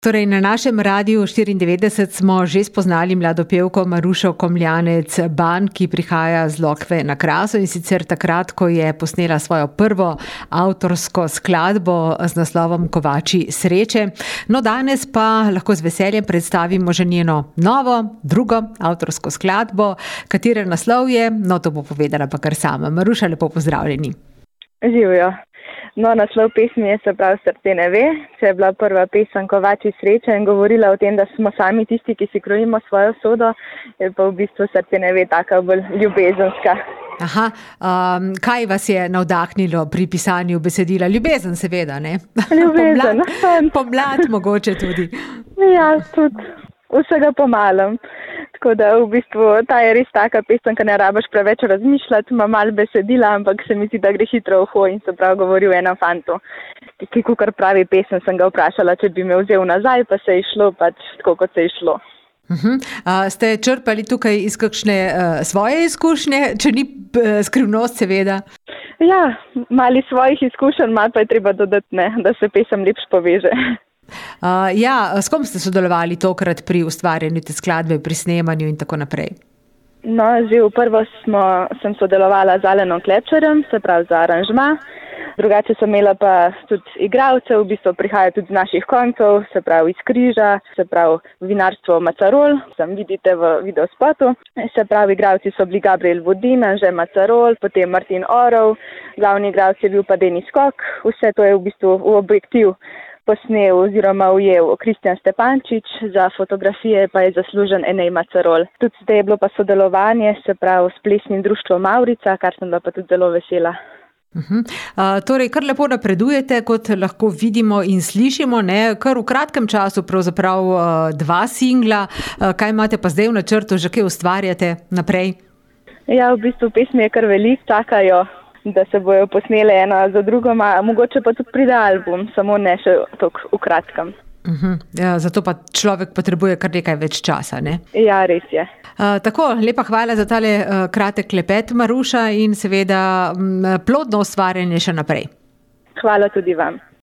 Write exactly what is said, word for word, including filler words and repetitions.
Torej, na našem Radiu štiriindevetdeset smo že spoznali mlado pevko Marušo Komljanec-Ban, ki prihaja z Lokve na Kraso, in sicer takrat, ko je posnela svojo prvo avtorsko skladbo z naslovom Kovači sreče. No, danes pa lahko z veseljem predstavimo že njeno novo, drugo avtorsko skladbo. Katere naslov je? No, to bo povedala pa kar sama. Maruša, lepo pozdravljeni. Živjo. No, naslov pesmi je Se pravi srce ne ve. Če je bila prva pesem Kovači sreče in govorila o tem, da smo sami tisti, ki si krojimo svojo usodo, je pa v bistvu Srce ne ve taka bolj ljubezenska. Aha, um, kaj vas je navdahnilo pri pisanju besedila? Ljubezen, seveda, ne? Ljubezen. Pomlad, pomlad mogoče tudi. Ja, tudi vsega po malem. Tako da v bistvu ta je res taka pesem, ki ne rabiš preveč razmišljati, ima malo besedila, ampak se mi zdi, da gre hitro v uho in se prav govori o enem fantu, ki kukar pravi pesem, sem ga vprašala, če bi me vzel nazaj, pa se je šlo pač tako, kot se je šlo. Uh-huh. A, ste črpali tukaj iz kakšne uh, svoje izkušnje, če ni uh, skrivnost, seveda? Ja, mali svojih izkušenj, malo pa je treba dodati, ne, da se pesem lepš poveže. Uh, ja, s kom ste sodelovali tokrat pri ustvarjanju te skladbe, pri snemanju in tako naprej? No, že v prvo smo, sem sodelovala z Alenom Klepčarjem, se pravi za aranžma. Drugače sem imela pa tudi igralce, v bistvu prihajajo tudi z naših koncev, se pravi iz Križa, se pravi vinarstvo Macarol, sem vidite v videospotu. Se pravi, igralci so bili Gabriel Vodin, Anže Macarol, potem Martin Orov, glavni igralec je bil pa Denis Kok. Vse to je v bistvu v objektiv posnel oziroma ujel Kristjan Stepančič, za fotografije pa je zaslužen Enej Macarol. Tudi zdaj je bilo pa sodelovanje, se pravi s plesnim društvom Mavrica, kar sem bila pa tudi zelo vesela. Uh-huh. Uh, torej, kar lepo napredujete, kot lahko vidimo in slišimo, ne? Kar v kratkem času pravzaprav uh, dva singla. Uh, kaj imate pa zdaj v načrtu, že kaj ustvarjate naprej? Ja, v bistvu pesmi je kar veliko, čakajo, da se bojo posnele ena za drugoma, mogoče pa tudi pride album, samo ne še toliko v kratkem. Uh-huh. Ja, zato pa človek potrebuje kar nekaj več časa, ne? Ja, res je. Uh, tako, lepa hvala za tale uh, kratek klepet, Maruša, in seveda um, plodno ustvarjanje še naprej. Hvala tudi vam.